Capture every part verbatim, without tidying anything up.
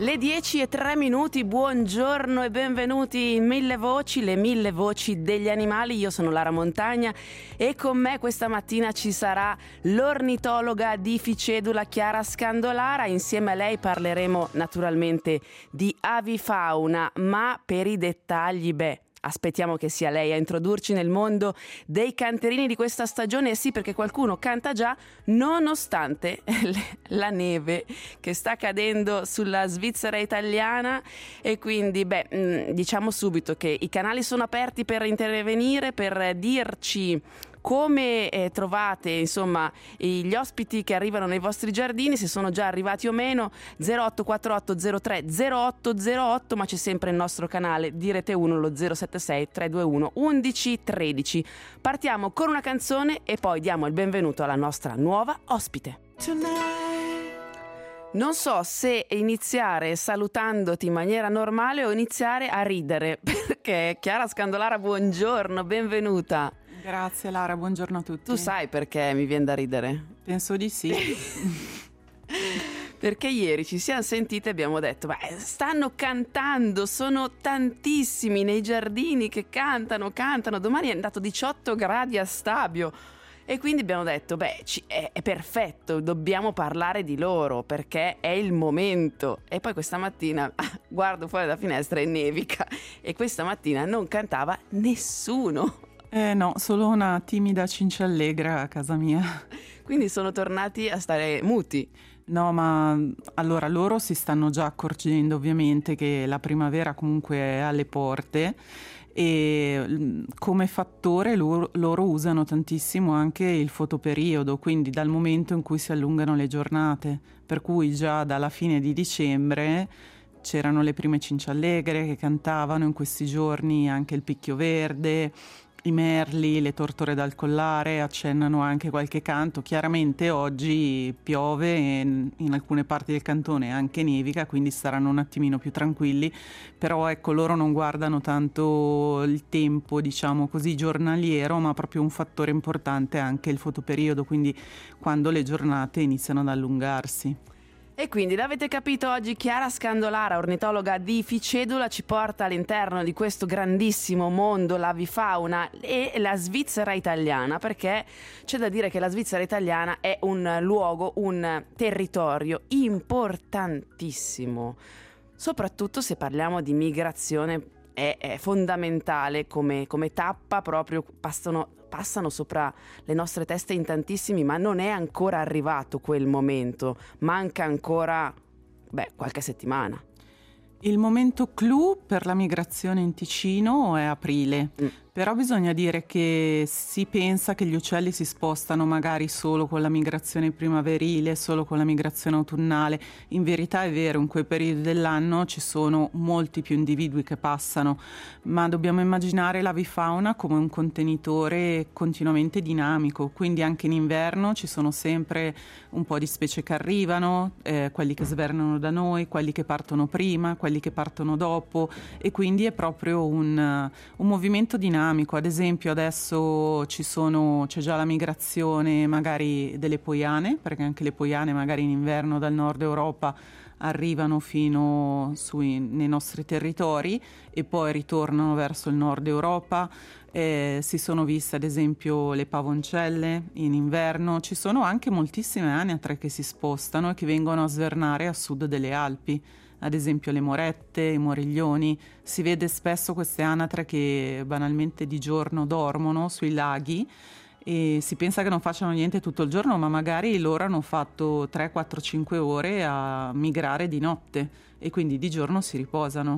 Le dieci e tre minuti, buongiorno e benvenuti in Mille Voci, le mille voci degli animali. Io sono Lara Montagna e con me questa mattina ci sarà l'ornitologa di Ficedula Chiara Scandolara. Insieme a lei parleremo naturalmente di avifauna, ma per i dettagli, beh, aspettiamo che sia lei a introdurci nel mondo dei canterini di questa stagione. E sì, perché qualcuno canta già nonostante la neve che sta cadendo sulla Svizzera italiana. E quindi, beh, diciamo subito che i canali sono aperti per intervenire, per dirci come eh, trovate insomma gli ospiti che arrivano nei vostri giardini, se sono già arrivati o meno. Zero otto quattro otto zero tre zero otto zero otto, ma c'è sempre il nostro canale di Rete uno, lo zero sette sei tre due uno undici tredici. Partiamo con una canzone e poi diamo il benvenuto alla nostra nuova ospite. Non so se iniziare salutandoti in maniera normale o iniziare a ridere, perché Chiara Scandolara, buongiorno, benvenuta. Grazie Lara, buongiorno a tutti. Tu sai perché mi viene da ridere? Penso di sì. Perché ieri ci siamo sentite e abbiamo detto, beh, stanno cantando, sono tantissimi nei giardini che cantano, cantano. Domani è andato diciotto gradi a Stabio. E quindi abbiamo detto, beh, ci, è, è perfetto, dobbiamo parlare di loro perché è il momento. E poi questa mattina guardo fuori dalla finestra e nevica e questa mattina non cantava nessuno. Eh no, solo una timida cinciallegra a casa mia. Quindi sono tornati a stare muti. No, ma allora loro si stanno già accorgendo ovviamente che la primavera comunque è alle porte e come fattore loro, loro usano tantissimo anche il fotoperiodo, quindi dal momento in cui si allungano le giornate, per cui già dalla fine di dicembre c'erano le prime cinciallegre che cantavano in questi giorni, anche il picchio verde, i merli, le tortore dal collare accennano anche qualche canto. Chiaramente oggi piove e in alcune parti del cantone anche nevica, quindi saranno un attimino più tranquilli, però ecco, loro non guardano tanto il tempo, diciamo così, giornaliero, ma proprio un fattore importante anche il fotoperiodo, quindi quando le giornate iniziano ad allungarsi. E quindi l'avete capito, oggi Chiara Scandolara, ornitologa di Ficedula, ci porta all'interno di questo grandissimo mondo, l'avifauna e la Svizzera italiana, perché c'è da dire che la Svizzera italiana è un luogo, un territorio importantissimo, soprattutto se parliamo di migrazione. È, è fondamentale come, come tappa, proprio passano, passano sopra le nostre teste in tantissimi, ma non è ancora arrivato quel momento, manca ancora beh, qualche settimana. Il momento clou per la migrazione in Ticino è aprile, mm. però bisogna dire che si pensa che gli uccelli si spostano magari solo con la migrazione primaverile, solo con la migrazione autunnale. In verità è vero, in quei periodi dell'anno ci sono molti più individui che passano, ma dobbiamo immaginare l'avifauna come un contenitore continuamente dinamico, quindi anche in inverno ci sono sempre un po' di specie che arrivano, eh, quelli che svernano da noi, quelli che partono prima, quelli che partono dopo, e quindi è proprio un, un movimento dinamico. Ad esempio adesso ci sono, c'è già la migrazione magari delle poiane, perché anche le poiane magari in inverno dal nord Europa arrivano fino sui, nei nostri territori e poi ritornano verso il nord Europa. Eh, si sono viste ad esempio le pavoncelle in inverno, ci sono anche moltissime anatre che si spostano e che vengono a svernare a sud delle Alpi, ad esempio le morette, i moriglioni. Si vede spesso queste anatre che banalmente di giorno dormono sui laghi e si pensa che non facciano niente tutto il giorno, ma magari loro hanno fatto tre, quattro, cinque ore a migrare di notte e quindi di giorno si riposano.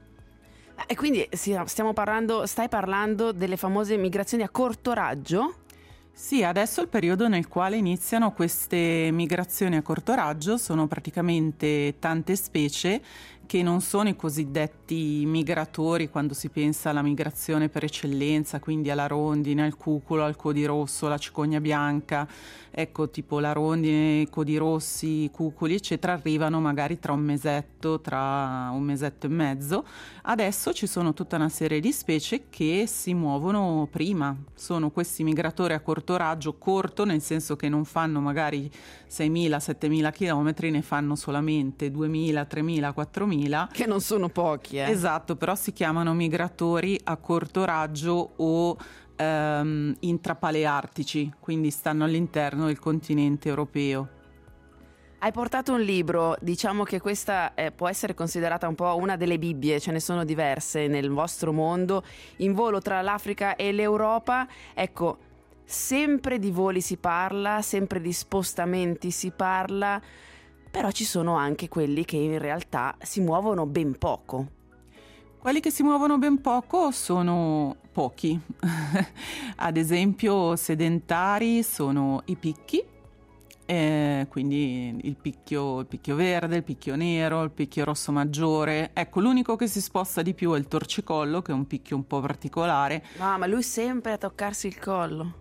E quindi stiamo parlando, stai parlando delle famose migrazioni a corto raggio? Sì, adesso è il periodo nel quale iniziano queste migrazioni a corto raggio, sono praticamente tante specie che non sono i cosiddetti migratori quando si pensa alla migrazione per eccellenza, quindi alla rondine, al cuculo, al codirosso, alla cicogna bianca. Ecco, tipo la rondine, i codirossi, i cuculi, eccetera, arrivano magari tra un mesetto, tra un mesetto e mezzo. Adesso ci sono tutta una serie di specie che si muovono prima. Sono questi migratori a corto raggio, corto nel senso che non fanno magari seimila settemila chilometri, ne fanno solamente duemila, tremila, quattromila. Che non sono pochi, eh. Esatto, però si chiamano migratori a corto raggio o ehm, intrapaleartici, quindi stanno all'interno del continente europeo. Hai portato un libro, diciamo che questa eh, può essere considerata un po' una delle Bibbie, ce ne sono diverse nel vostro mondo, In volo tra l'Africa e l'Europa. Ecco, sempre di voli si parla, sempre di spostamenti si parla, però ci sono anche quelli che in realtà si muovono ben poco. Quelli che si muovono ben poco sono pochi. Ad esempio, sedentari sono i picchi. Eh, quindi il picchio, il picchio verde, il picchio nero, il picchio rosso maggiore. Ecco, l'unico che si sposta di più è il torcicollo, che è un picchio un po' particolare. Ah, ma lui sempre a toccarsi il collo.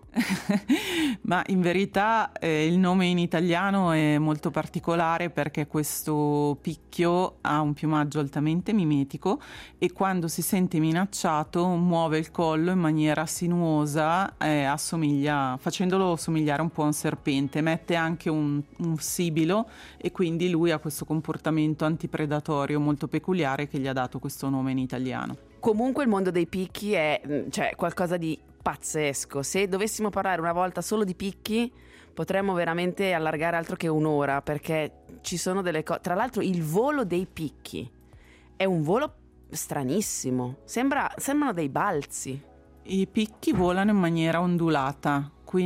Ma in verità eh, il nome in italiano è molto particolare perché questo picchio ha un piumaggio altamente mimetico e quando si sente minacciato muove il collo in maniera sinuosa, eh, assomiglia, facendolo somigliare un po' a un serpente. Mette anche un, un sibilo e quindi lui ha questo comportamento antipredatorio molto peculiare che gli ha dato questo nome in italiano. Comunque il mondo dei picchi è, cioè, qualcosa di pazzesco. Se dovessimo parlare una volta solo di picchi potremmo veramente allargare altro che un'ora, perché ci sono delle cose. Tra l'altro il volo dei picchi è un volo stranissimo, Sembra, sembrano dei balzi. I picchi volano in maniera ondulata,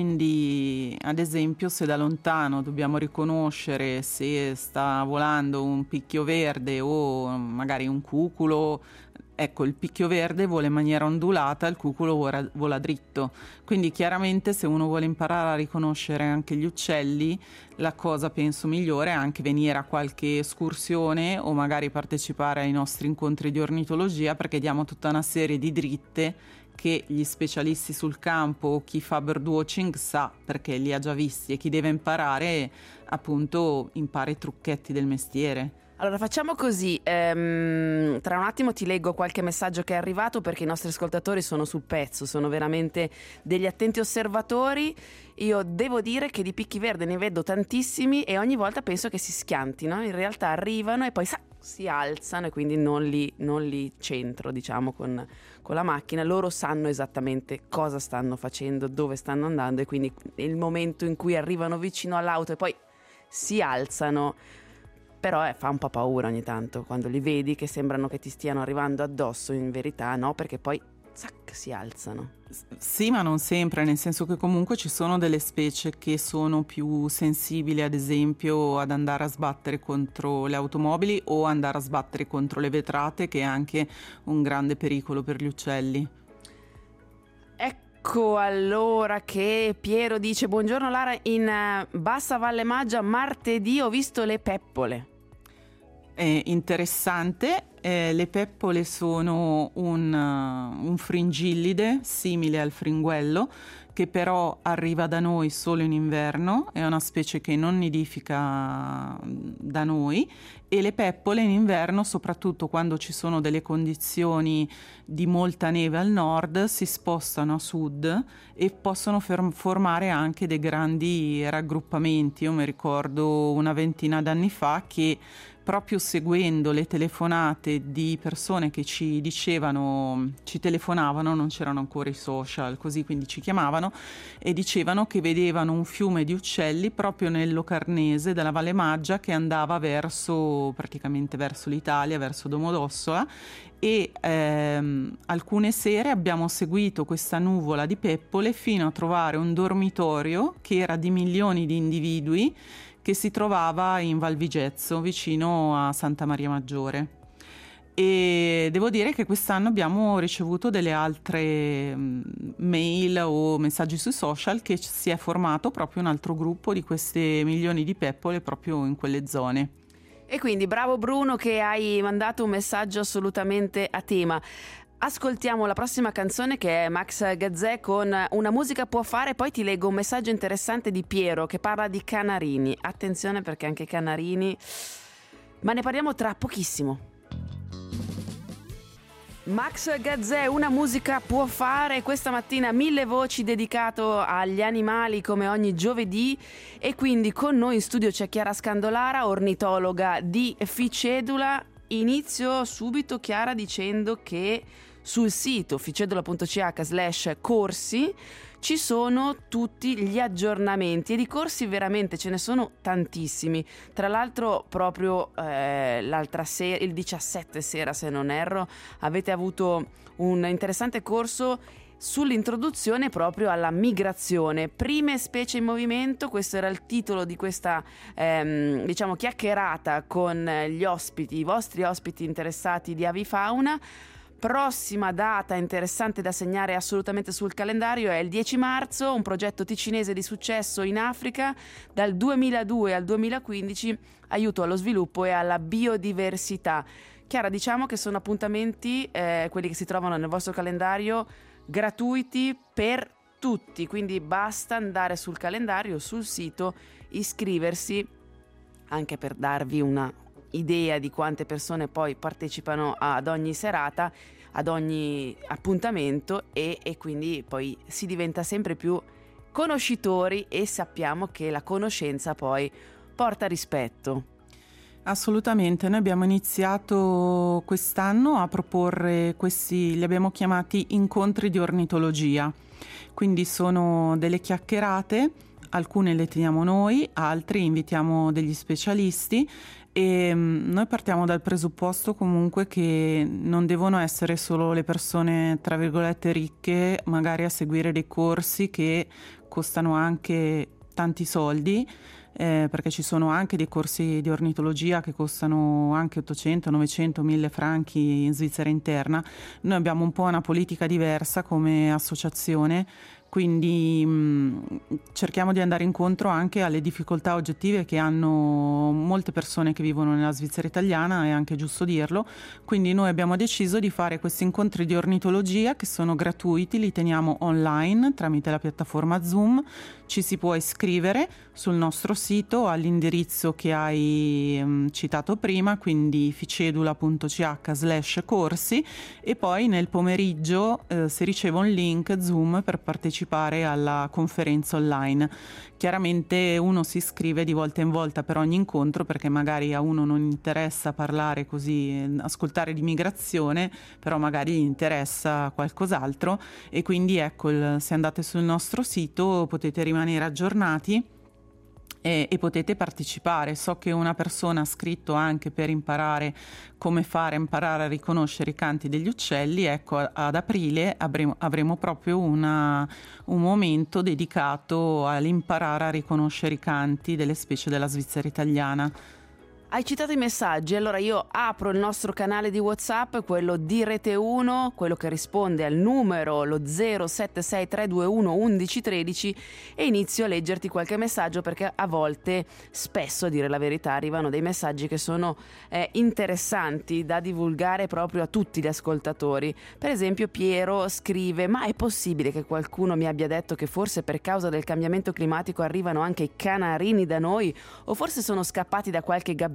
quindi ad esempio se da lontano dobbiamo riconoscere se sta volando un picchio verde o magari un cuculo, ecco, il picchio verde vola in maniera ondulata, il cuculo vola, vola dritto. Quindi chiaramente se uno vuole imparare a riconoscere anche gli uccelli, la cosa penso migliore è anche venire a qualche escursione o magari partecipare ai nostri incontri di ornitologia, perché diamo tutta una serie di dritte che gli specialisti sul campo o chi fa birdwatching sa, perché li ha già visti, e chi deve imparare appunto impara i trucchetti del mestiere. Allora facciamo così, ehm, tra un attimo ti leggo qualche messaggio che è arrivato, perché i nostri ascoltatori sono sul pezzo, sono veramente degli attenti osservatori. Io devo dire che di picchi verde ne vedo tantissimi e ogni volta penso che si schiantino, in realtà arrivano e poi sa, si alzano e quindi non li, non li centro, diciamo, con, con la macchina. Loro sanno esattamente cosa stanno facendo, dove stanno andando, e quindi il momento in cui arrivano vicino all'auto e poi si alzano. Però eh, fa un po' paura ogni tanto quando li vedi che sembrano che ti stiano arrivando addosso, in verità no, perché poi zac, si alzano. Sì, ma non sempre, nel senso che comunque ci sono delle specie che sono più sensibili, ad esempio ad andare a sbattere contro le automobili o andare a sbattere contro le vetrate, che è anche un grande pericolo per gli uccelli. Ecco allora che Piero dice: buongiorno Lara, in uh, Bassa Valle Maggia martedì ho visto le peppole. È interessante, eh, le peppole sono un, uh, un fringillide simile al fringuello, che però arriva da noi solo in inverno, è una specie che non nidifica da noi, e le peppole in inverno, soprattutto quando ci sono delle condizioni di molta neve al nord, si spostano a sud e possono fer- formare anche dei grandi raggruppamenti. Io mi ricordo una ventina d'anni fa che proprio seguendo le telefonate di persone che ci dicevano, ci telefonavano, non c'erano ancora i social, così, quindi ci chiamavano e dicevano che vedevano un fiume di uccelli proprio nel Locarnese della Valle Maggia che andava verso, praticamente verso l'Italia, verso Domodossola, e ehm, alcune sere abbiamo seguito questa nuvola di peppole fino a trovare un dormitorio che era di milioni di individui che si trovava in Val Vigezzo, vicino a Santa Maria Maggiore. E devo dire che quest'anno abbiamo ricevuto delle altre mail o messaggi sui social che si è formato proprio un altro gruppo di queste milioni di peppole proprio in quelle zone. E quindi bravo Bruno che hai mandato un messaggio assolutamente a tema. Ascoltiamo la prossima canzone che è Max Gazzè con Una musica può fare, poi ti leggo un messaggio interessante di Piero che parla di canarini. Attenzione perché anche i canarini, ma ne parliamo tra pochissimo. Max Gazzè, Una musica può fare, questa mattina Mille Voci dedicato agli animali come ogni giovedì, e quindi con noi in studio c'è Chiara Scandolara, ornitologa di Ficedula. Inizio subito, Chiara, dicendo che sul sito ficedula.ch slash corsi ci sono tutti gli aggiornamenti, e di corsi veramente ce ne sono tantissimi. Tra l'altro proprio eh, l'altra sera, il diciassette sera se non erro, avete avuto un interessante corso sull'introduzione proprio alla migrazione, prime specie in movimento. Questo era il titolo di questa ehm, diciamo chiacchierata con gli ospiti, i vostri ospiti interessati di avifauna. Prossima data interessante da segnare assolutamente sul calendario è il dieci marzo, un progetto ticinese di successo in Africa dal duemiladue al duemilaquindici, aiuto allo sviluppo e alla biodiversità. Chiara, diciamo che sono appuntamenti, eh, quelli che si trovano nel vostro calendario, gratuiti per tutti, quindi basta andare sul calendario, sul sito, iscriversi, anche per darvi una idea di quante persone poi partecipano ad ogni serata, ad ogni appuntamento, e, e quindi poi si diventa sempre più conoscitori, e sappiamo che la conoscenza poi porta rispetto. Assolutamente, noi abbiamo iniziato quest'anno a proporre questi, li abbiamo chiamati incontri di ornitologia, quindi sono delle chiacchierate, alcune le teniamo noi, altre invitiamo degli specialisti, e noi partiamo dal presupposto comunque che non devono essere solo le persone tra virgolette ricche magari a seguire dei corsi che costano anche tanti soldi, eh, perché ci sono anche dei corsi di ornitologia che costano anche ottocento, novecento, mille franchi in Svizzera interna. Noi abbiamo un po' una politica diversa come associazione, quindi mh, cerchiamo di andare incontro anche alle difficoltà oggettive che hanno molte persone che vivono nella Svizzera italiana, è anche giusto dirlo. Quindi noi abbiamo deciso di fare questi incontri di ornitologia che sono gratuiti, li teniamo online tramite la piattaforma Zoom. Ci si può iscrivere sul nostro sito all'indirizzo che hai mh, citato prima, quindi ficedula.ch slash corsi, e poi nel pomeriggio eh, si riceve un link Zoom per partecipare alla conferenza online. Chiaramente uno si iscrive di volta in volta per ogni incontro, perché magari a uno non interessa parlare così, ascoltare di migrazione, però magari gli interessa qualcos'altro, e quindi ecco, il, se andate sul nostro sito potete rimanere aggiornati e, e potete partecipare. So che una persona ha scritto anche per imparare come fare, imparare a riconoscere i canti degli uccelli. Ecco, ad aprile avremo, avremo proprio una, un momento dedicato all'imparare a riconoscere i canti delle specie della Svizzera italiana. Hai citato i messaggi, allora io apro il nostro canale di WhatsApp, quello di Rete uno, quello che risponde al numero lo zero sette sei tre due uno uno uno uno tre, e inizio a leggerti qualche messaggio, perché a volte, spesso a dire la verità, arrivano dei messaggi che sono eh, interessanti da divulgare proprio a tutti gli ascoltatori. Per esempio Piero scrive: ma è possibile che qualcuno mi abbia detto che forse per causa del cambiamento climatico arrivano anche i canarini da noi, o forse sono scappati da qualche gabbietta?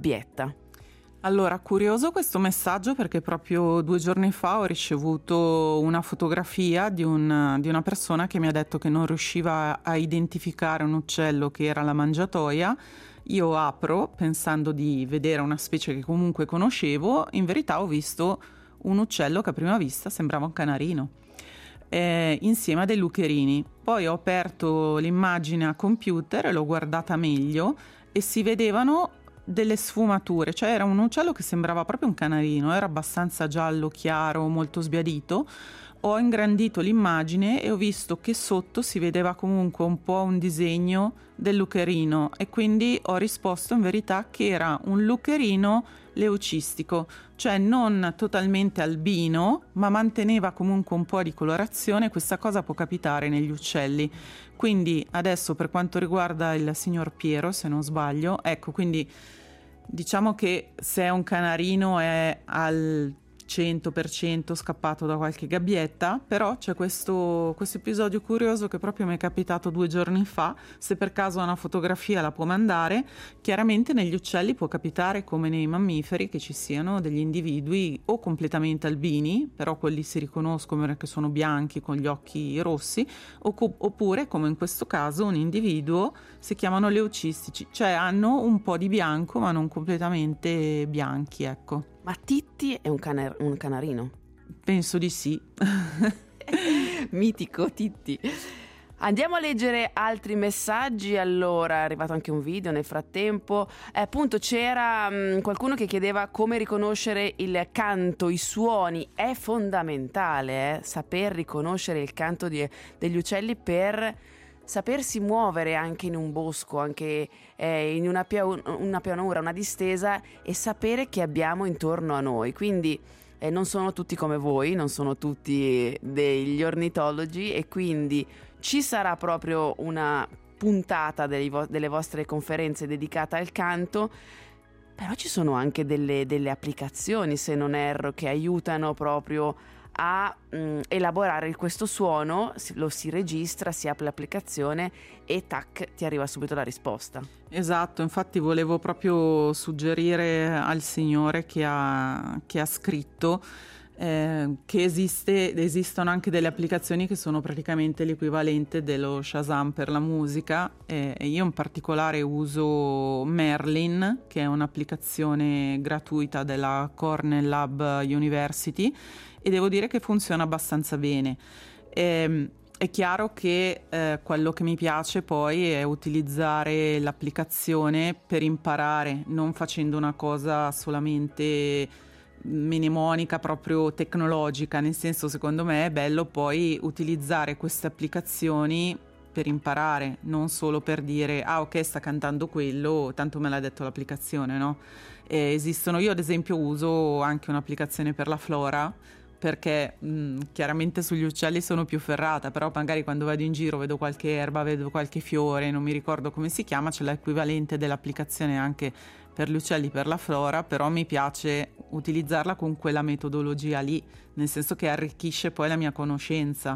Allora, curioso questo messaggio, perché proprio due giorni fa ho ricevuto una fotografia di, un, di una persona che mi ha detto che non riusciva a identificare un uccello che era la mangiatoia. Io apro pensando di vedere una specie che comunque conoscevo, in verità ho visto un uccello che a prima vista sembrava un canarino, eh, insieme a dei lucherini. Poi ho aperto l'immagine a computer e l'ho guardata meglio e si vedevano delle sfumature, cioè era un uccello che sembrava proprio un canarino, era abbastanza giallo chiaro, molto sbiadito. Ho ingrandito l'immagine e ho visto che sotto si vedeva comunque un po' un disegno del lucherino, e quindi ho risposto in verità che era un lucherino leucistico, cioè non totalmente albino, ma manteneva comunque un po' di colorazione. Questa cosa può capitare negli uccelli. Quindi adesso, per quanto riguarda il signor Piero, se non sbaglio, ecco, quindi Diciamo che se è un canarino è al cento per cento scappato da qualche gabbietta, però c'è questo, questo episodio curioso che proprio mi è capitato due giorni fa. Se per caso ha una fotografia la può mandare. Chiaramente negli uccelli può capitare come nei mammiferi che ci siano degli individui o completamente albini, però quelli si riconoscono perché sono bianchi con gli occhi rossi, o co- oppure come in questo caso un individuo, si chiamano leucistici, cioè hanno un po' di bianco ma non completamente bianchi, ecco. Ma Titti è un, canar- un canarino? Penso di sì. Mitico Titti. Andiamo a leggere altri messaggi. Allora, è arrivato anche un video nel frattempo. Eh, appunto c'era mh, qualcuno che chiedeva come riconoscere il canto, i suoni. È fondamentale eh, saper riconoscere il canto di, degli uccelli per sapersi muovere anche in un bosco, anche eh, in una, pia- una pianura, una distesa, e sapere che abbiamo intorno a noi. Quindi eh, non sono tutti come voi, non sono tutti degli ornitologi, e quindi ci sarà proprio una puntata dei vo- delle vostre conferenze dedicata al canto. Però ci sono anche delle, delle applicazioni, se non erro, che aiutano proprio a mh, elaborare questo suono. Lo si registra, si apre l'applicazione e tac, ti arriva subito la risposta. Esatto, infatti volevo proprio suggerire al signore che ha, che ha scritto eh, che esiste, esistono anche delle applicazioni che sono praticamente l'equivalente dello Shazam per la musica, e, e io in particolare uso Merlin, che è un'applicazione gratuita della Cornell Lab University, e devo dire che funziona abbastanza bene. E, è chiaro che eh, quello che mi piace poi è utilizzare l'applicazione per imparare, non facendo una cosa solamente mnemonica, proprio tecnologica, nel senso, secondo me è bello poi utilizzare queste applicazioni per imparare, non solo per dire ah ok, sta cantando quello, tanto me l'ha detto l'applicazione, no? E esistono, io ad esempio uso anche un'applicazione per la flora, perché mh, chiaramente sugli uccelli sono più ferrata, però magari quando vado in giro vedo qualche erba, vedo qualche fiore, non mi ricordo come si chiama, c'è l'equivalente dell'applicazione anche per gli uccelli, per la flora, però mi piace utilizzarla con quella metodologia lì, nel senso che arricchisce poi la mia conoscenza.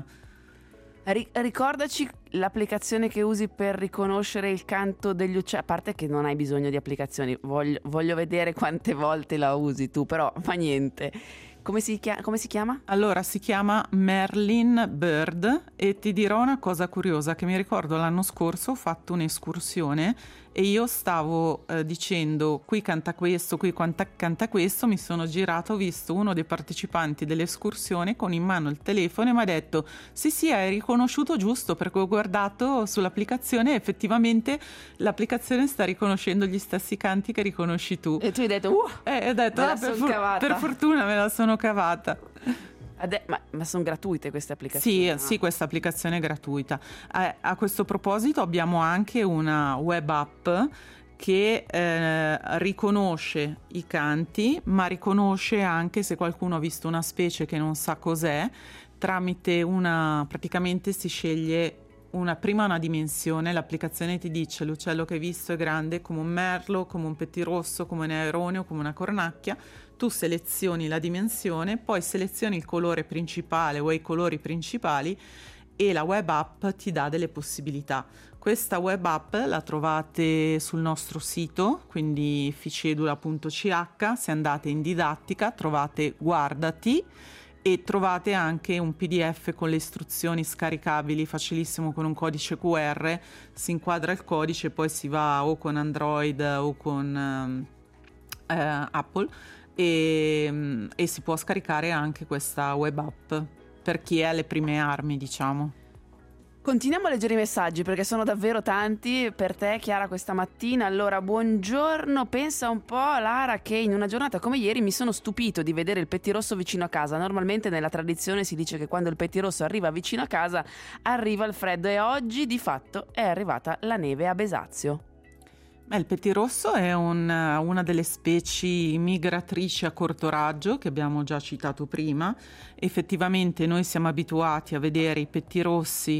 Ri- ricordaci l'applicazione che usi per riconoscere il canto degli uccelli, a parte che non hai bisogno di applicazioni, voglio, voglio vedere quante volte la usi tu, però fa niente. Come si, chia- come si chiama? Allora, si chiama Merlin Bird, e ti dirò una cosa curiosa, che mi ricordo l'anno scorso ho fatto un'escursione e io stavo eh, dicendo qui canta questo, qui canta, canta questo, mi sono girato, ho visto uno dei partecipanti dell'escursione con in mano il telefono e mi ha detto sì sì, hai riconosciuto giusto, perché ho guardato sull'applicazione e effettivamente l'applicazione sta riconoscendo gli stessi canti che riconosci tu. E tu hai detto uh, e ho detto me la ah, per, son for- cavata. per fortuna me la sono cavata. Ade- ma, ma sono gratuite queste applicazioni? Sì, no? sì, questa applicazione è gratuita. Eh, a questo proposito abbiamo anche una web app che eh, riconosce i canti, ma riconosce anche se qualcuno ha visto una specie che non sa cos'è, tramite una, praticamente si sceglie una, prima una dimensione, l'applicazione ti dice l'uccello che hai visto è grande come un merlo, come un pettirosso, come un aeroneo, come una cornacchia. Tu selezioni la dimensione, poi selezioni il colore principale o i colori principali e la web app ti dà delle possibilità. Questa web app la trovate sul nostro sito, quindi ficedula punto c h, se andate in didattica trovate Guardati e trovate anche un P D F con le istruzioni scaricabili, facilissimo, con un codice Q R, si inquadra il codice, poi si va o con Android o con eh, Apple e, e si può scaricare anche questa web app per chi è alle prime armi, diciamo. Continuiamo a leggere i messaggi perché sono davvero tanti per te, Chiara, questa mattina. Allora, buongiorno, pensa un po', Lara, che in una giornata come ieri mi sono stupito di vedere il pettirosso vicino a casa. Normalmente nella tradizione si dice che quando il pettirosso arriva vicino a casa arriva il freddo, e oggi di fatto è arrivata la neve a Besazio. Beh, il pettirosso è un, una delle specie migratrici a corto raggio che abbiamo già citato prima. Effettivamente noi siamo abituati a vedere i pettirossi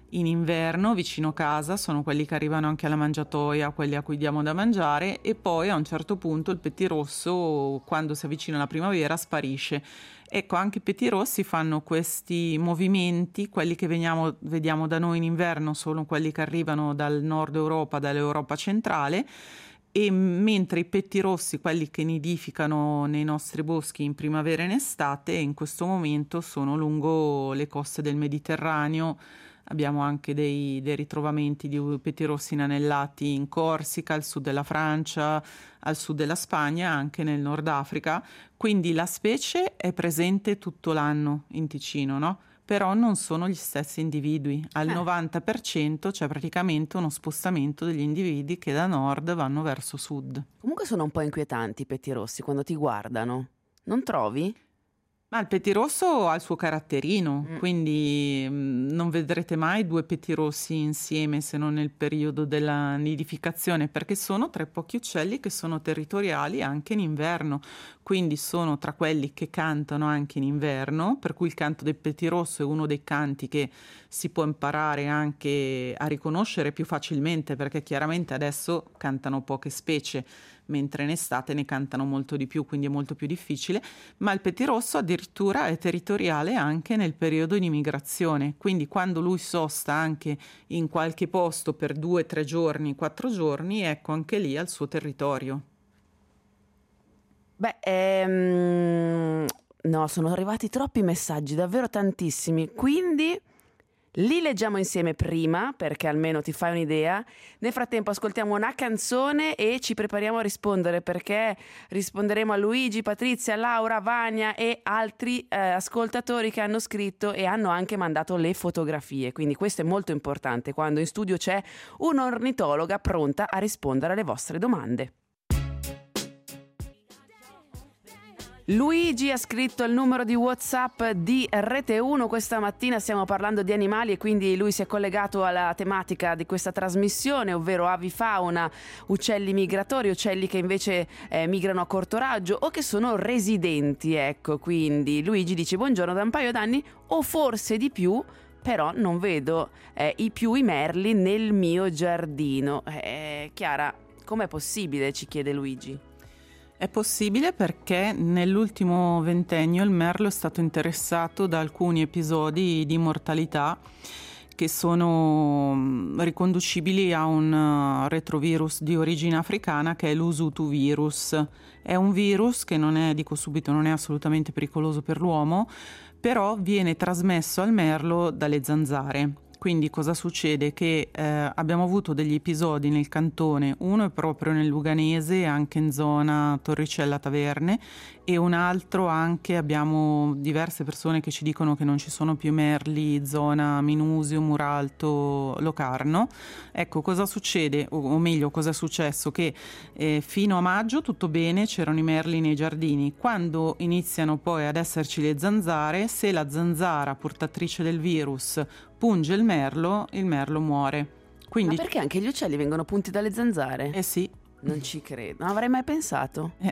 in inverno vicino casa, sono quelli che arrivano anche alla mangiatoia, quelli a cui diamo da mangiare, e poi a un certo punto il pettirosso, quando si avvicina la primavera, sparisce. Ecco, anche i pettirossi fanno questi movimenti, quelli che veniamo, vediamo da noi in inverno sono quelli che arrivano dal nord Europa, dall'Europa centrale, e mentre i pettirossi, quelli che nidificano nei nostri boschi in primavera e in estate, in questo momento sono lungo le coste del Mediterraneo. Abbiamo anche dei, dei ritrovamenti di pettirossi inanellati in Corsica, al sud della Francia, al sud della Spagna, anche nel Nord Africa. Quindi la specie è presente tutto l'anno in Ticino, no? Però non sono gli stessi individui. Al eh. novanta per cento c'è praticamente uno spostamento degli individui che da nord vanno verso sud. Comunque sono un po' inquietanti i pettirossi quando ti guardano, non trovi? Ma il pettirosso ha il suo caratterino, mm. quindi mh, non vedrete mai due pettirossi insieme se non nel periodo della nidificazione, perché sono tra i pochi uccelli che sono territoriali anche in inverno, quindi sono tra quelli che cantano anche in inverno, per cui il canto del pettirosso è uno dei canti che si può imparare anche a riconoscere più facilmente, perché chiaramente adesso cantano poche specie, mentre in estate ne cantano molto di più, quindi è molto più difficile, ma il pettirosso addirittura è territoriale anche nel periodo di migrazione, quindi quando lui sosta anche in qualche posto per due, tre giorni, quattro giorni, ecco anche lì al suo territorio. Beh, ehm, no, sono arrivati troppi messaggi, davvero tantissimi, quindi li leggiamo insieme prima, perché almeno ti fai un'idea. Nel frattempo ascoltiamo una canzone e ci prepariamo a rispondere, perché risponderemo a Luigi, Patrizia, Laura, Vania e altri eh, ascoltatori che hanno scritto e hanno anche mandato le fotografie. Quindi questo è molto importante quando in studio c'è un'ornitologa pronta a rispondere alle vostre domande. Luigi ha scritto il numero di WhatsApp di Rete uno. Questa mattina stiamo parlando di animali e quindi lui si è collegato alla tematica di questa trasmissione, ovvero avifauna, uccelli migratori, uccelli che invece eh, migrano a corto raggio o che sono residenti. Ecco, quindi Luigi dice: buongiorno, da un paio d'anni o forse di più, però non vedo eh, i più i merli nel mio giardino. Eh, Chiara, com'è possibile? Ci chiede Luigi. È possibile perché nell'ultimo ventennio il merlo è stato interessato da alcuni episodi di mortalità che sono riconducibili a un retrovirus di origine africana che è l'Usutu virus. È un virus che non è, dico subito, non è assolutamente pericoloso per l'uomo, però viene trasmesso al merlo dalle zanzare. Quindi cosa succede? Che eh, abbiamo avuto degli episodi nel cantone, uno è proprio nel Luganese, anche in zona Torricella Taverne, e un altro anche, abbiamo diverse persone che ci dicono che non ci sono più merli, zona Minusio, Muralto, Locarno. Ecco, cosa succede, o, o meglio cosa è successo? Che eh, fino a maggio tutto bene, c'erano i merli nei giardini. Quando iniziano poi ad esserci le zanzare, se la zanzara portatrice del virus punge il merlo, il merlo muore. Quindi... Ma perché anche gli uccelli vengono punti dalle zanzare? Eh sì. Non ci credo, non avrei mai pensato. Eh,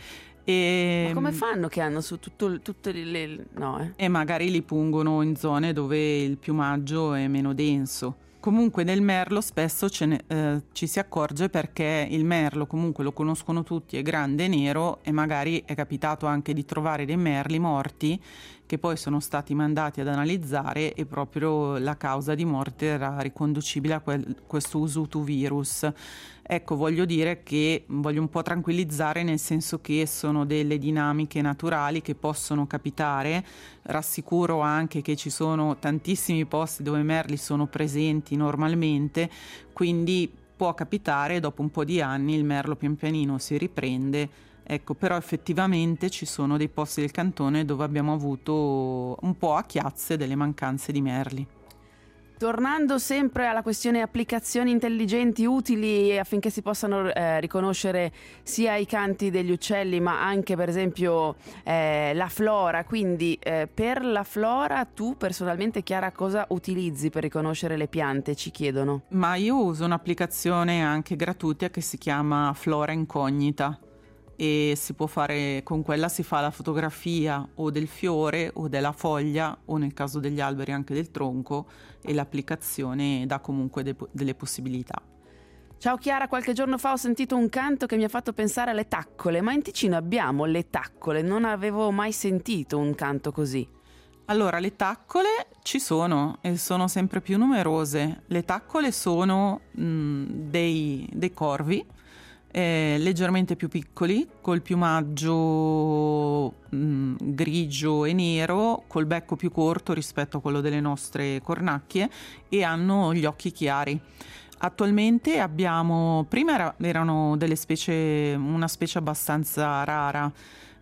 e... Ma come fanno che hanno su tutto, tutte le... no eh? E magari li pungono in zone dove il piumaggio è meno denso. Comunque del merlo spesso ce ne, eh, ci si accorge perché il merlo comunque lo conoscono tutti, è grande e nero, e magari è capitato anche di trovare dei merli morti che poi sono stati mandati ad analizzare e proprio la causa di morte era riconducibile a quel, questo Usutu virus. Ecco, voglio dire che voglio un po' tranquillizzare, nel senso che sono delle dinamiche naturali che possono capitare. Rassicuro anche che ci sono tantissimi posti dove i merli sono presenti normalmente, quindi può capitare, dopo un po' di anni il merlo pian pianino si riprende. Ecco, però effettivamente ci sono dei posti del cantone dove abbiamo avuto un po' a chiazze delle mancanze di merli. Tornando sempre alla questione applicazioni intelligenti utili affinché si possano eh, riconoscere sia i canti degli uccelli ma anche per esempio eh, la flora, quindi eh, per la flora tu personalmente, Chiara, cosa utilizzi per riconoscere le piante? Ci chiedono. Ma io uso un'applicazione anche gratuita che si chiama Flora Incognita, e si può fare, con quella si fa la fotografia o del fiore o della foglia o nel caso degli alberi anche del tronco, e l'applicazione dà comunque de- delle possibilità. Ciao Chiara, qualche giorno fa ho sentito un canto che mi ha fatto pensare alle taccole, ma in Ticino abbiamo le taccole, non avevo mai sentito un canto così. Allora, le taccole ci sono e sono sempre più numerose. Le taccole sono mh, dei, dei corvi eh, leggermente più piccoli, col piumaggio mh, grigio e nero, col becco più corto rispetto a quello delle nostre cornacchie, e hanno gli occhi chiari. Attualmente abbiamo, prima era, erano delle specie, una specie abbastanza rara,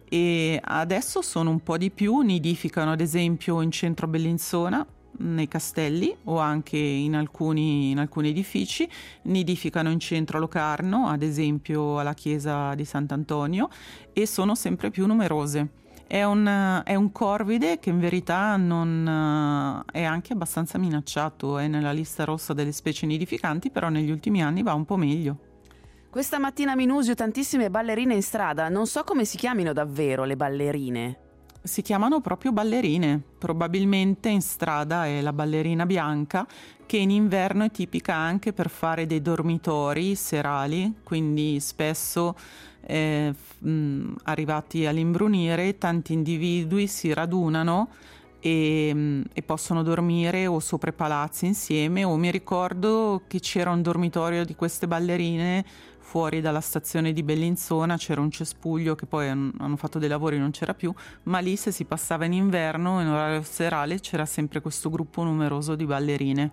e adesso sono un po' di più, nidificano ad esempio in centro a Bellinzona, nei castelli o anche in alcuni, in alcuni edifici, nidificano in centro a Locarno, ad esempio alla chiesa di Sant'Antonio, e sono sempre più numerose. È un, è un corvide che in verità non è anche abbastanza minacciato, è nella lista rossa delle specie nidificanti, però negli ultimi anni va un po' meglio. Questa mattina a Minusio tantissime ballerine in strada, non so come si chiamino davvero le ballerine. Si chiamano proprio ballerine, probabilmente in strada è la ballerina bianca, che in inverno è tipica anche per fare dei dormitori serali, quindi spesso eh, mh, arrivati all'imbrunire tanti individui si radunano e, mh, e possono dormire o sopra i palazzi insieme, o mi ricordo che c'era un dormitorio di queste ballerine fuori dalla stazione di Bellinzona, c'era un cespuglio che poi hanno fatto dei lavori, non c'era più, ma lì se si passava in inverno, in orario serale, c'era sempre questo gruppo numeroso di ballerine.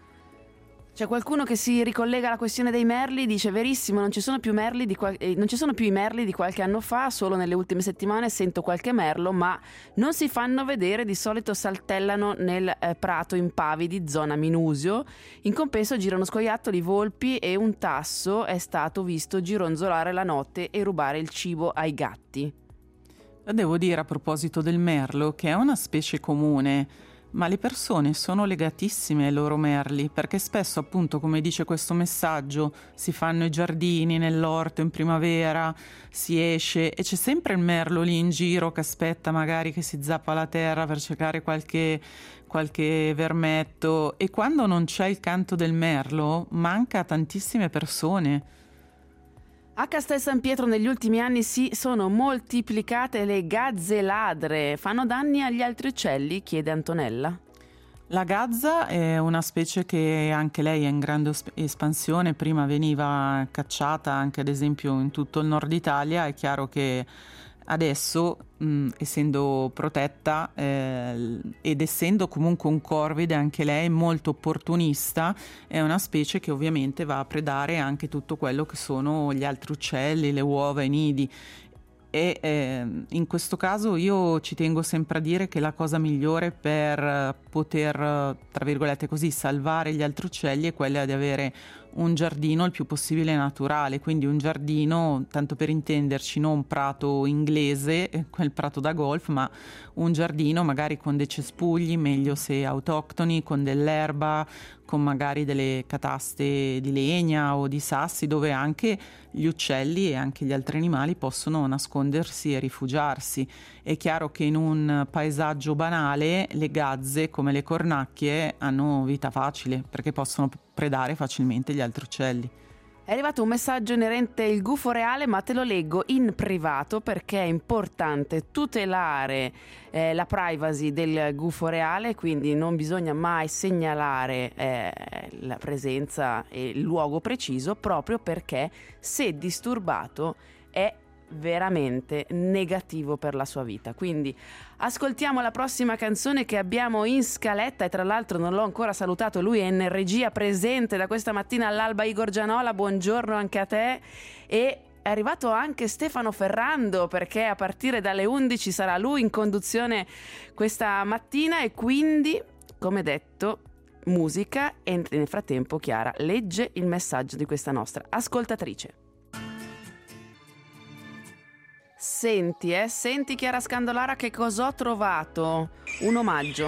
C'è qualcuno che si ricollega alla questione dei merli, dice verissimo, non ci sono più merli di qual- eh, non ci sono più i merli di qualche anno fa, solo nelle ultime settimane sento qualche merlo, ma non si fanno vedere, di solito saltellano nel eh, prato impavidi, zona Minusio. In compenso girano scoiattoli, volpi, e un tasso è stato visto gironzolare la notte e rubare il cibo ai gatti. Devo dire a proposito del merlo che è una specie comune, ma le persone sono legatissime ai loro merli, perché spesso, appunto, come dice questo messaggio, si fanno i giardini nell'orto in primavera, si esce e c'è sempre il merlo lì in giro che aspetta magari che si zappa la terra per cercare qualche, qualche vermetto, e quando non c'è il canto del merlo manca a tantissime persone. A Castel San Pietro negli ultimi anni si sono moltiplicate le gazze ladre. Fanno danni agli altri uccelli? Chiede Antonella. La gazza è una specie che anche lei è in grande os- espansione, prima veniva cacciata anche ad esempio in tutto il nord Italia. È chiaro che adesso, mh, essendo protetta eh, ed essendo comunque un corvide anche lei molto opportunista, è una specie che ovviamente va a predare anche tutto quello che sono gli altri uccelli, le uova, i nidi. E eh, in questo caso io ci tengo sempre a dire che la cosa migliore per poter, tra virgolette così, salvare gli altri uccelli è quella di avere un giardino il più possibile naturale, quindi un giardino, tanto per intenderci, non un prato inglese, quel prato da golf, ma un giardino magari con dei cespugli, meglio se autoctoni, con dell'erba, con magari delle cataste di legna o di sassi, dove anche gli uccelli e anche gli altri animali possono nascondersi e rifugiarsi. È chiaro che in un paesaggio banale le gazze, come le cornacchie, hanno vita facile perché possono predare facilmente gli altri uccelli. È arrivato un messaggio inerente al gufo reale, ma te lo leggo in privato perché è importante tutelare eh, la privacy del gufo reale, quindi non bisogna mai segnalare eh, la presenza e il luogo preciso, proprio perché se disturbato è veramente negativo per la sua vita. Quindi ascoltiamo la prossima canzone che abbiamo in scaletta, e tra l'altro non l'ho ancora salutato, lui è in regia presente da questa mattina all'alba. Igor Gianola, buongiorno anche a te. E è arrivato anche Stefano Ferrando, perché a partire dalle undici sarà lui in conduzione questa mattina, e quindi, come detto, musica. E nel frattempo Chiara legge il messaggio di questa nostra ascoltatrice. Senti, eh, senti Chiara Scandolara che cosa ho trovato. Un omaggio.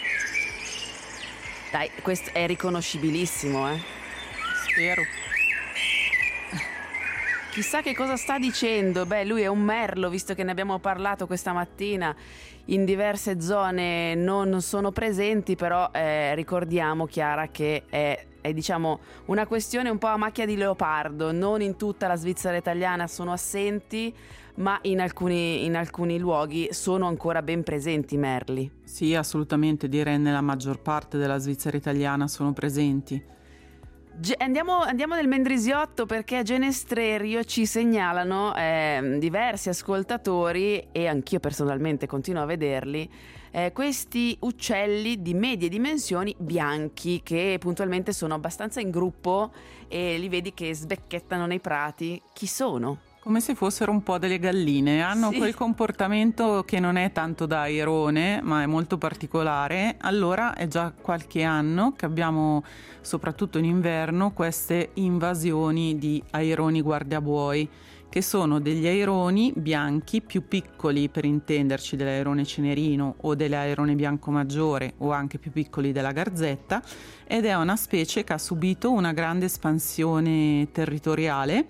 Dai, questo è riconoscibilissimo, eh. Spero. chissà che cosa sta dicendo. Beh, lui è un merlo, visto che ne abbiamo parlato questa mattina. In diverse zone non sono presenti, però eh, ricordiamo, Chiara, che è, è diciamo una questione un po' a macchia di leopardo. Non in tutta la Svizzera italiana sono assenti, ma in alcuni, in alcuni luoghi sono ancora ben presenti i merli. Sì, assolutamente, direi nella maggior parte della Svizzera italiana sono presenti. Ge- andiamo, andiamo nel Mendrisiotto, perché a Genestrerio ci segnalano eh, diversi ascoltatori, e anch'io personalmente continuo a vederli, eh, questi uccelli di medie dimensioni bianchi che puntualmente sono abbastanza in gruppo e li vedi che sbecchettano nei prati. Chi sono? Come se fossero un po' delle galline, hanno Sì. quel comportamento che non è tanto da airone, ma è molto particolare. Allora è già qualche anno che abbiamo, soprattutto in inverno, queste invasioni di aironi guardiabuoi, che sono degli aironi bianchi più piccoli, per intenderci, dell'airone cenerino o dell'airone bianco maggiore, o anche più piccoli della garzetta, ed è una specie che ha subito una grande espansione territoriale.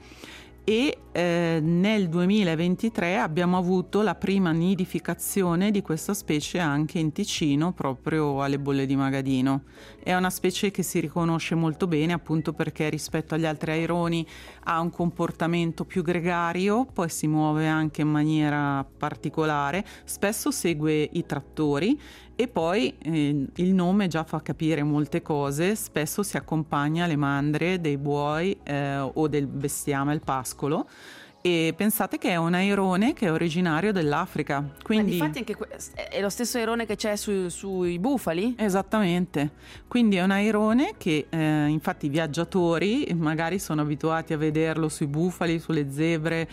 E eh, nel duemilaventitré abbiamo avuto la prima nidificazione di questa specie anche in Ticino, proprio alle Bolle di Magadino. È una specie che si riconosce molto bene, appunto perché rispetto agli altri aironi ha un comportamento più gregario, poi si muove anche in maniera particolare, spesso segue i trattori. E poi eh, il nome già fa capire molte cose, spesso si accompagna alle mandrie dei buoi eh, o del bestiame, il pascolo, e pensate che è un airone che è originario dell'Africa. Quindi... Ma difatti anche que- è lo stesso airone che c'è su- sui bufali? Esattamente, quindi è un airone che eh, infatti i viaggiatori magari sono abituati a vederlo sui bufali, sulle zebre,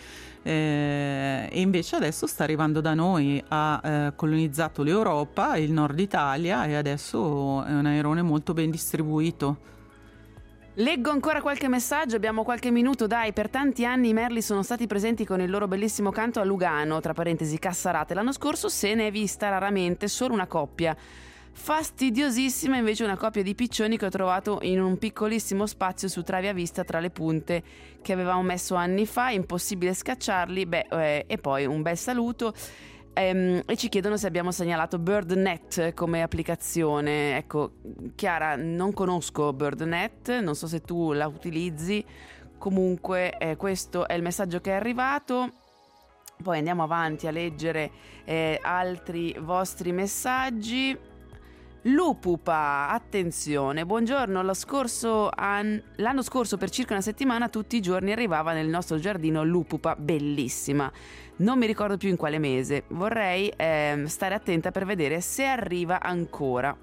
eh, e invece adesso sta arrivando da noi, ha eh, colonizzato l'Europa, il nord Italia, e adesso è un airone molto ben distribuito. Leggo ancora qualche messaggio, abbiamo qualche minuto, dai. Per tanti anni i merli sono stati presenti con il loro bellissimo canto a Lugano, tra parentesi Cassarate. L'anno scorso se ne è vista raramente solo una coppia. Fastidiosissima invece una coppia di piccioni che ho trovato in un piccolissimo spazio su Travi a Vista tra le punte che avevamo messo anni fa. Impossibile scacciarli. Beh, eh, e poi un bel saluto. Ehm, e ci chiedono se abbiamo segnalato BirdNet come applicazione. Ecco, Chiara, non conosco BirdNet, non so se tu la utilizzi. Comunque eh, questo è il messaggio che è arrivato. Poi andiamo avanti a leggere eh, altri vostri messaggi. Lupupa, attenzione, buongiorno, lo scorso an... l'anno scorso per circa una settimana tutti i giorni arrivava nel nostro giardino Lupupa, bellissima. Non mi ricordo più in quale mese, vorrei eh, stare attenta per vedere se arriva ancora.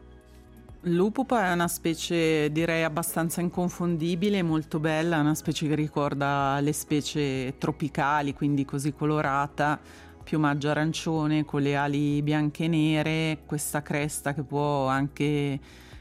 Lupupa è una specie, direi, abbastanza inconfondibile, molto bella, una specie che ricorda le specie tropicali, quindi così colorata, piumaggio arancione con le ali bianche e nere, questa cresta che può anche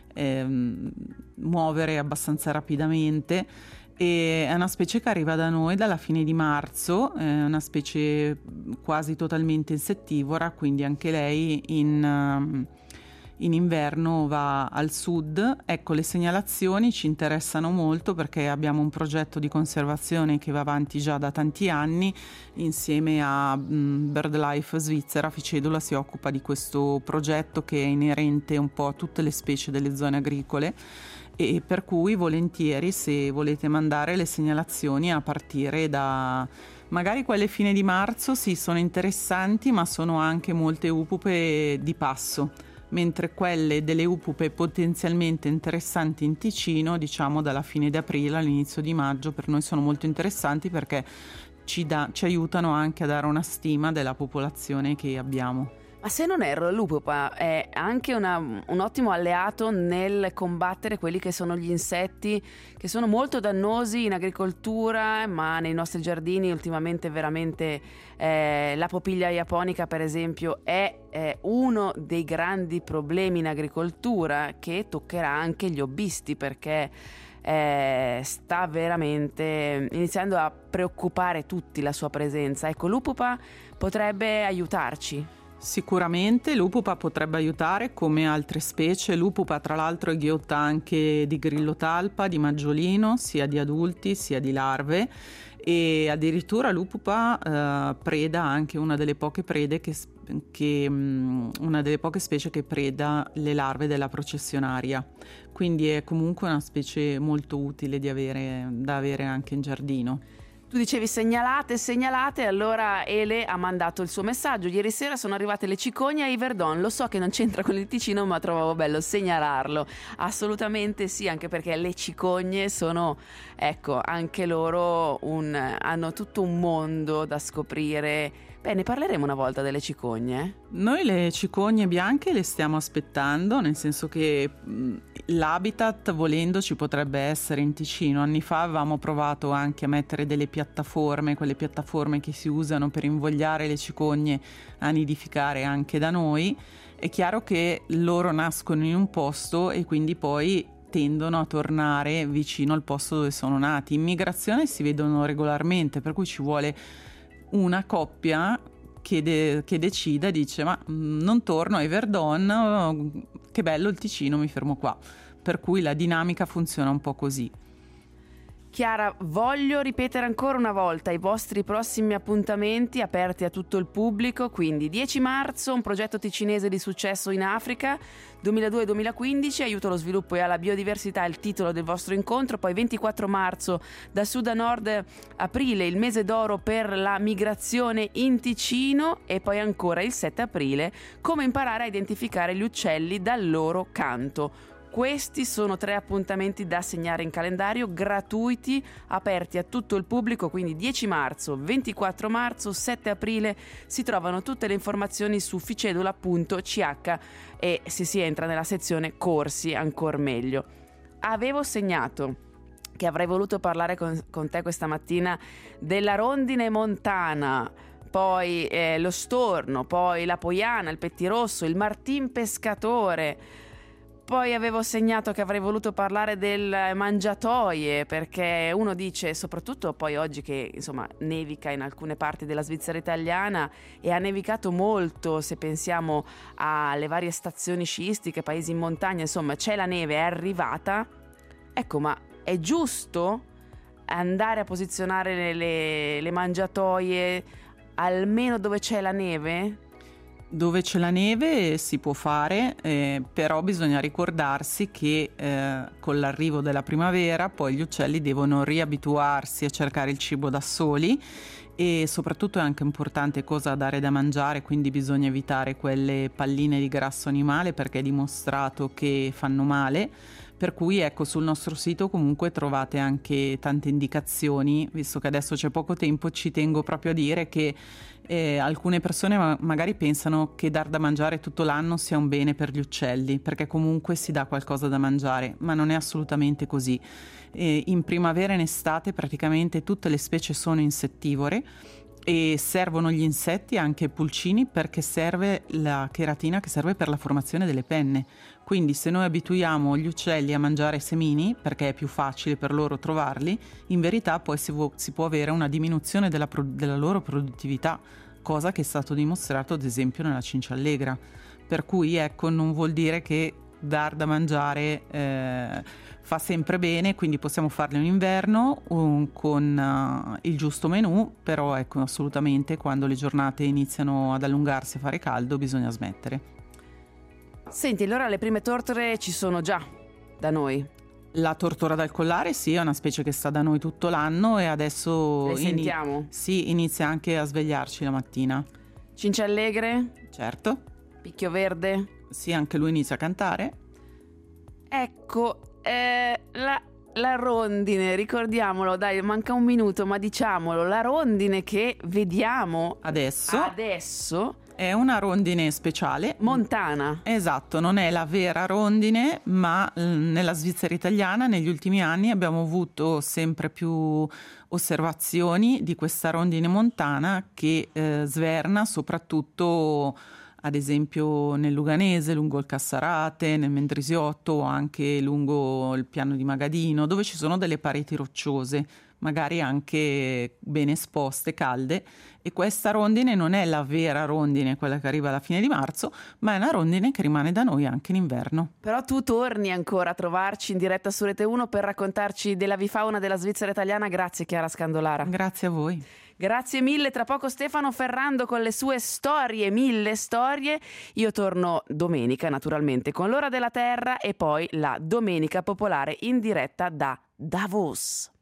ehm, muovere abbastanza rapidamente. E è una specie che arriva da noi dalla fine di marzo, è una specie quasi totalmente insettivora, quindi anche lei in, in inverno va al sud. Ecco, le segnalazioni ci interessano molto perché abbiamo un progetto di conservazione che va avanti già da tanti anni. Insieme a mh, BirdLife Svizzera, Ficedula si occupa di questo progetto che è inerente un po' a tutte le specie delle zone agricole, e per cui volentieri, se volete mandare le segnalazioni a partire da magari quelle fine di marzo, sì, sono interessanti, ma sono anche molte upupe di passo, mentre quelle delle upupe potenzialmente interessanti in Ticino, diciamo dalla fine di aprile all'inizio di maggio, per noi sono molto interessanti perché ci, da, ci aiutano anche a dare una stima della popolazione che abbiamo. Ma se non erro, la lupupa è anche una, un ottimo alleato nel combattere quelli che sono gli insetti, che sono molto dannosi in agricoltura, ma nei nostri giardini ultimamente veramente eh, la popiglia japonica, per esempio, è, è uno dei grandi problemi in agricoltura che toccherà anche gli hobbisti, perché eh, sta veramente iniziando a preoccupare tutti la sua presenza. Ecco, l'upupa potrebbe aiutarci. Sicuramente l'upupa potrebbe aiutare come altre specie. L'upupa tra l'altro è ghiotta anche di grillo talpa, di maggiolino, sia di adulti sia di larve, e addirittura l'upupa eh, preda anche una delle poche prede che, che mh, una delle poche specie che preda le larve della processionaria, quindi è comunque una specie molto utile di avere, da avere anche in giardino. Tu dicevi segnalate, segnalate, allora Ele ha mandato il suo messaggio. Ieri sera sono arrivate le cicogne a Yverdon. Lo so che non c'entra con il Ticino, ma trovavo bello segnalarlo. Assolutamente sì, anche perché le cicogne sono, ecco, anche loro un, hanno tutto un mondo da scoprire. Beh, ne parleremo una volta delle cicogne. Noi le cicogne bianche le stiamo aspettando, nel senso che mh, l'habitat volendo ci potrebbe essere in Ticino. Anni fa avevamo provato anche a mettere delle piattaforme, quelle piattaforme che si usano per invogliare le cicogne a nidificare anche da noi. È chiaro che loro nascono in un posto e quindi poi tendono a tornare vicino al posto dove sono nati. In migrazione si vedono regolarmente, per cui ci vuole una coppia che, de- che decida e dice ma mh, non torno a Yverdon, che bello il Ticino, mi fermo qua. Per cui la dinamica funziona un po' così. Chiara, voglio ripetere ancora una volta i vostri prossimi appuntamenti aperti a tutto il pubblico, quindi dieci marzo un progetto ticinese di successo in Africa, duemiladue duemilaquindici, aiuto allo sviluppo e alla biodiversità è il titolo del vostro incontro, poi ventiquattro marzo da sud a nord, aprile il mese d'oro per la migrazione in Ticino e poi ancora il sette aprile come imparare a identificare gli uccelli dal loro canto. Questi sono tre appuntamenti da segnare in calendario, gratuiti, aperti a tutto il pubblico, quindi dieci marzo, ventiquattro marzo, sette aprile. Si trovano tutte le informazioni su ficedula punto c h e se si entra nella sezione corsi ancora meglio. Avevo segnato che avrei voluto parlare con, con te questa mattina della rondine montana, poi eh, lo storno, poi la poiana, il pettirosso, il martin pescatore. Poi avevo segnato che avrei voluto parlare del mangiatoie, perché uno dice, soprattutto poi oggi che insomma nevica in alcune parti della Svizzera italiana e ha nevicato molto, se pensiamo alle varie stazioni sciistiche, paesi in montagna, insomma c'è la neve, è arrivata. Ecco, ma è giusto andare a posizionare le, le, le mangiatoie almeno dove c'è la neve? Dove c'è la neve si può fare, eh, però bisogna ricordarsi che eh, con l'arrivo della primavera poi gli uccelli devono riabituarsi a cercare il cibo da soli e soprattutto è anche importante cosa dare da mangiare, quindi bisogna evitare quelle palline di grasso animale perché è dimostrato che fanno male. Per cui ecco, sul nostro sito comunque trovate anche tante indicazioni, visto che adesso c'è poco tempo ci tengo proprio a dire che eh, alcune persone ma- magari pensano che dar da mangiare tutto l'anno sia un bene per gli uccelli, perché comunque si dà qualcosa da mangiare, ma non è assolutamente così. Eh, in primavera e in estate praticamente tutte le specie sono insettivore e servono gli insetti, anche i pulcini, perché serve la cheratina che serve per la formazione delle penne. Quindi se noi abituiamo gli uccelli a mangiare semini, perché è più facile per loro trovarli, in verità poi si, vo- si può avere una diminuzione della, pro- della loro produttività, cosa che è stato dimostrato ad esempio nella cinciallegra. Per cui ecco, non vuol dire che dar da mangiare eh, fa sempre bene, quindi possiamo farlo in inverno um, con uh, il giusto menù, però ecco, assolutamente quando le giornate iniziano ad allungarsi e fare caldo bisogna smettere. Senti, allora le prime tortore ci sono già da noi. La tortora dal collare sì, è una specie che sta da noi tutto l'anno e adesso le sentiamo? Ini- sì, inizia anche a svegliarci la mattina. Cinciallegre? Certo. Picchio verde? Sì, anche lui inizia a cantare. Ecco, eh, la, la rondine, ricordiamolo, dai, manca un minuto, ma diciamolo, la rondine che vediamo adesso, adesso è una rondine speciale. Montana. Esatto, non è la vera rondine, ma nella Svizzera italiana negli ultimi anni abbiamo avuto sempre più osservazioni di questa rondine montana che eh, sverna soprattutto ad esempio nel Luganese, lungo il Cassarate, nel Mendrisiotto o anche lungo il piano di Magadino, dove ci sono delle pareti rocciose. magari anche ben esposte, calde, e questa rondine non è la vera rondine, quella che arriva alla fine di marzo, ma è una rondine che rimane da noi anche in inverno. Però tu torni ancora a trovarci in diretta su Rete uno per raccontarci della vifauna della Svizzera italiana. Grazie Chiara Scandolara. Grazie a voi. Grazie mille, tra poco Stefano Ferrando con le sue storie, mille storie. Io torno domenica naturalmente con l'Ora della Terra e poi la Domenica Popolare in diretta da Davos.